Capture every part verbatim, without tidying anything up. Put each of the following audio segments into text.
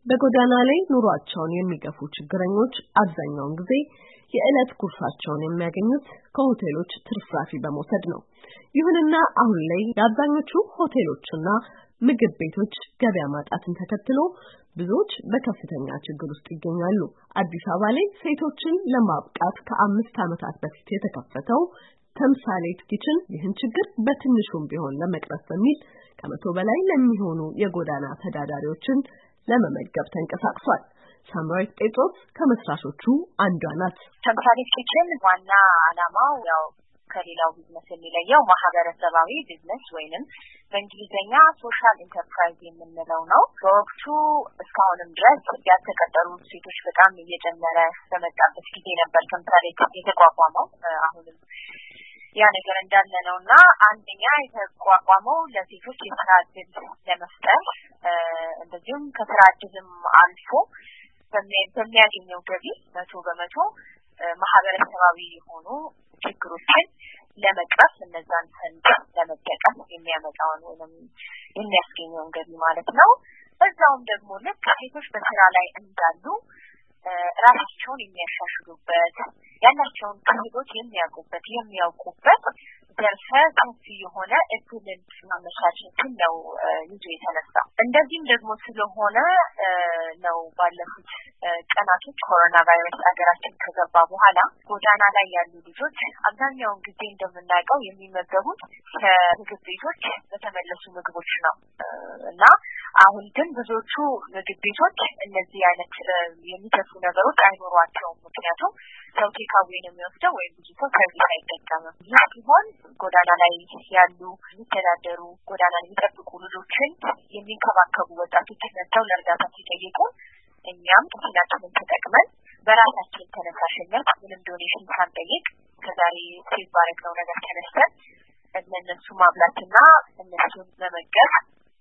በጎዳና ላይ ኑሯቸውን የሚገፉ ችግረኞች አብዛኛውን ጊዜ የዕለት ጉርሳቸውን የሚያገኙት ከሆቴሎች ትርፍራፊ በመውሰድ ነው። ይሁንና አሁን ላይ የአብዛኞቹ ሆቴሎችና ምግብ ቤቶች ገበያ ማጣትን ተከትሎ ብዙዎች በከፍተኛ ችግር ውስጥ ይገኛሉ። አዲስ አበባ ላይ ሴቶችን ለማብቃት ከአምስት ዓመታት በፊት የተከፈተው ተምሳሌት ኪችን ይህን ችግር በትንሹም ቢሆን ለመቅረፍ በሚል ከመቶ በላይ ለሚሆኑ የጎዳና ተዳዳሪዎችን ለመመገብ ተንቀሳቅሷል። ሳምራዊት ጴጥሮስ ከመስራቾቹ አንዷ ናት። ተምሳሌት ኪችን ዋና ዓላማው ያው ከሌላው ቢዝነስ የሚለየው ማህበረሰባዊ ቢዝነስ ወይንም በእንግሊዝኛ ሶሻል ኢንተርፕራይዝ የምንለው ነው። በወቅቱ እስካሁንም ድረስ ያልተቀጠሩ ሴቶች በጣም እየጨመረ በመጣበት ጊዜ ነበር ተምሳሌት የተቋቋመው። አሁንም ያ ነገር እንዳለ ነውና አንደኛ የተቋቋመው ለሴቶች የስራ ዕድል ለመፍጠር እንደዚሁም ከስራ ዕድልም አልፎ በሚያገኘው ገቢ መቶ በመቶ ማህበረሰባዊ የሆኑ ችግሮችን ለመቅረፍ እነዛን ፈንድ ለመጠቀም የሚያመጣውን ወይንም የሚያስገኘውን ገቢ ማለት ነው። በዛውም ደግሞ ልክ ሴቶች በስራ ላይ እንዳሉ ራሳቸውን የሚያሻሽሉበት ያላቸውን ክህሎት የሚያውቁበት የሚያውቁበት ዘርፈ ሰፊ የሆነ እድልን ማመቻቸትን ነው ይዞ የተነሳው። እንደዚህም ደግሞ ስለሆነ ነው ባለፉት ቀናቶች ኮሮና ቫይረስ አገራችን ከገባ በኋላ ጎዳና ላይ ያሉ ልጆች አብዛኛውን ጊዜ እንደምናውቀው የሚመገቡት ከምግብ ቤቶች በተመለሱ ምግቦች ነው እና አሁን ግን ብዙዎቹ ምግብ ቤቶች እነዚህ አይነት የሚተፉ ነገሮች አይኖሯቸውም። ምክንያቱም ሰው ቴካዌ ነው የሚወስደው ወይም ብዙ ሰው ከዚህ አይጠቀምም። ይህ ሲሆን ጎዳና ላይ ያሉ የሚተዳደሩ ጎዳና የሚጠብቁ ልጆችን የሚንከባከቡ ወጣቶች መጥተው ለእርዳታ ሲጠይቁ እኛም ኪችናችንን ተጠቅመን በራሳችን ተነሳሽነት ምንም ዶኔሽን ሳንጠይቅ ከዛሬ ሴቭ ባረግነው ነገር ተነስተን እነሱ ማብላትና እነሱን መመገብ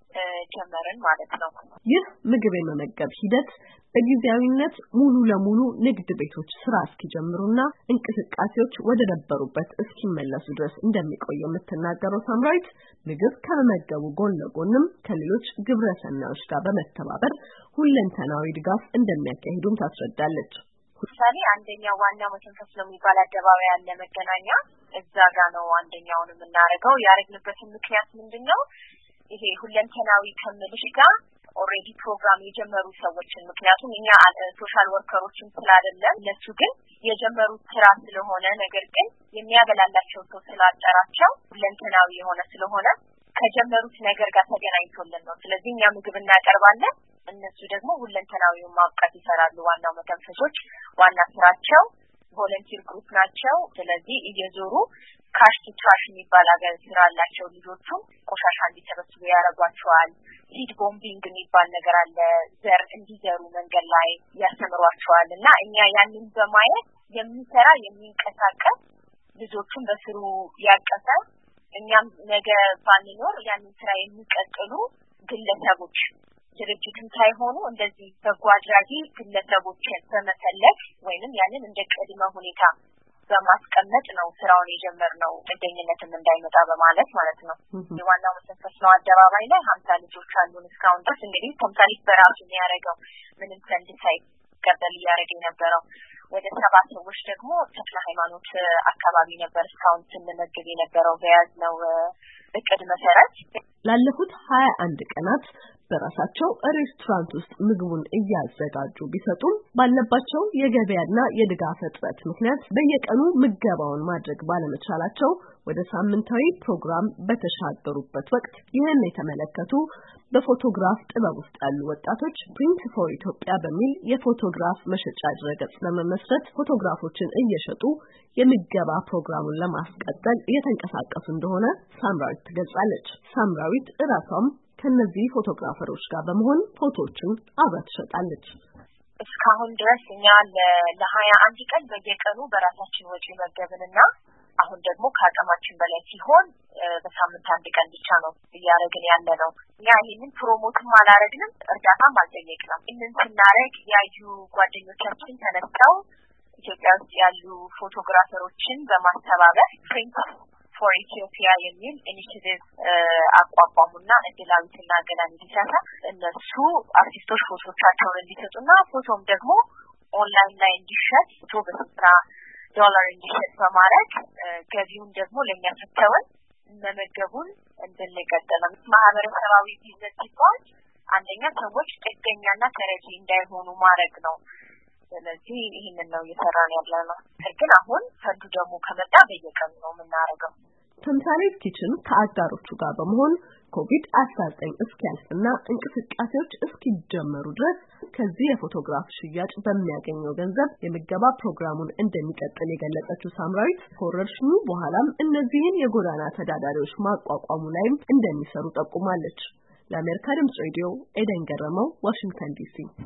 ጀመርን ማለት ነው። ይህ ምግብ የመመገብ ሂደት በጊዜያዊነት ሙሉ ለሙሉ ንግድ ቤቶች ስራ እስኪጀምሩና እንቅስቃሴዎች ወደ ነበሩበት እስኪመለሱ ድረስ እንደሚቆይ የምትናገረው ሳምራዊት ምግብ ከመመገቡ ጎን ለጎንም ከሌሎች ግብረ ሰናዮች ጋር በመተባበር ሁለንተናዊ ድጋፍ እንደሚያካሂዱም ታስረዳለች። ለምሳሌ አንደኛው ዋናው መተንፈስ ነው የሚባል አደባባይ ያለ መገናኛ እዛ ጋር ነው አንደኛውን የምናደርገው። ያደረግንበት ምክንያት ምንድነው? ይሄ ሁለንተናዊ ከምልሽ ጋር ኦሬዲ ፕሮግራም የጀመሩ ሰዎችን ምክንያቱም እኛ ሶሻል ወርከሮችን ስላደለም እነሱ ግን የጀመሩት ስራ ስለሆነ ነገር ግን የሚያበላላቸው ሰው ስላጠራቸው ሁለንተናዊ የሆነ ስለሆነ ከጀመሩት ነገር ጋር ተገናኝቶልን ነው። ስለዚህ እኛ ምግብ እናቀርባለን፣ እነሱ ደግሞ ሁለንተናዊውን ማብቃት ይሰራሉ። ዋናው መተንፈሶች ዋና ስራቸው ቮለንቲር ግሩፕ ናቸው። ስለዚህ እየዞሩ ካሽ ቱ ትራሽ የሚባል አገር ስራ አላቸው። ልጆቹ ቆሻሻ እንዲሰበስቡ ያረጋቸዋል። ሲድ ቦምቢንግ የሚባል ነገር አለ። ዘር እንዲዘሩ መንገድ ላይ ያስተምሯቸዋል እና እኛ ያንን በማየት የሚሰራ የሚንቀሳቀስ ልጆቹን በስሩ ያቀፈ እኛም ነገ ባንኖር ያንን ስራ የሚቀጥሉ ግለሰቦች ድርጅትም ሳይሆኑ እንደዚህ በጎ አድራጊ ግለሰቦችን በመፈለግ ወይንም ያንን እንደ ቅድመ ሁኔታ በማስቀመጥ ነው ስራውን የጀመርነው። ጥገኝነትም እንዳይመጣ በማለት ማለት ነው። የዋናው መተንፈስ ነው አደባባይ ላይ ሀምሳ ልጆች አሉን እስካሁን ድረስ። እንግዲህ ተምሳሌት በራሱ የሚያደርገው ምንም ፈንድ ሳይቀበል እያደረገ የነበረው ወደ ሰባት ሰዎች ደግሞ ተክለ ሃይማኖት አካባቢ ነበር እስካሁን ስንመግብ የነበረው በያዝነው እቅድ መሰረት። ላለፉት ሀያ አንድ ቀናት በራሳቸው ሬስቶራንት ውስጥ ምግቡን እያዘጋጁ ቢሰጡም ባለባቸው የገበያና የድጋፍ እጥረት ምክንያት በየቀኑ ምገባውን ማድረግ ባለመቻላቸው ወደ ሳምንታዊ ፕሮግራም በተሻገሩበት ወቅት ይህን የተመለከቱ በፎቶግራፍ ጥበብ ውስጥ ያሉ ወጣቶች ፕሪንት ፎር ኢትዮጵያ በሚል የፎቶግራፍ መሸጫ ድረገጽ ለመመስረት ፎቶግራፎችን እየሸጡ የምገባ ፕሮግራሙን ለማስቀጠል እየተንቀሳቀሱ እንደሆነ ሳምራዊት ትገልጻለች። ሳምራዊት እራሷም ከነዚህ ፎቶግራፈሮች ጋር በመሆን ፎቶዎችን አብራ ትሸጣለች። እስካሁን ድረስ እኛ ለሀያ አንድ ቀን በየቀኑ በራሳችን ወጪ መገብንና አሁን ደግሞ ከአቅማችን በላይ ሲሆን በሳምንት አንድ ቀን ብቻ ነው እያደረግን ያለ ነው። እኛ ይህንን ፕሮሞትም አላረግንም፣ እርዳታም አልጠየቅንም። ይህንን ስናረግ ያዩ ጓደኞቻችን ተነስተው ኢትዮጵያ ውስጥ ያሉ ፎቶግራፈሮችን በማስተባበር ፕሪንት for Ethiopia የሚል ኢኒሺየቲቭ አቋቋሙና እድላዊትና ገናን እንዲሰራ እነሱ አርቲስቶች ፎቶቻቸውን እንዲሰጡና ፎቶም ደግሞ ኦንላይን ላይ እንዲሸጥ ፎቶ በስራ ዶላር እንዲሸጥ በማድረግ ገቢውን ደግሞ ለኛ ሰጥተውን መመገቡን እንደነቀጠለ ማህበረሰባዊ ቢዝነስ ሲባል አንደኛ ሰዎች ጥገኛና ተረጂ እንዳይሆኑ ማድረግ ነው። ስለዚህ ይሄንን ነው እየሰራን ያለነው። ግን አሁን ፈንዱ ደግሞ ከመጣ በየቀኑ ነው የምናደርገው። ተምሳሌት ኪችን ከአጋሮቹ ጋር በመሆን ኮቪድ አስራ ዘጠኝ እስኪያልፍና እንቅስቃሴዎች እስኪጀመሩ ድረስ ከዚህ የፎቶግራፍ ሽያጭ በሚያገኘው ገንዘብ የምገባ ፕሮግራሙን እንደሚቀጥል የገለጸችው ሳምራዊት ከወረርሽኙ በኋላም እነዚህን የጎዳና ተዳዳሪዎች ማቋቋሙ ላይም እንደሚሰሩ ጠቁማለች። ለአሜሪካ ድምጽ ሬዲዮ ኤደን ገረመው፣ ዋሽንግተን ዲሲ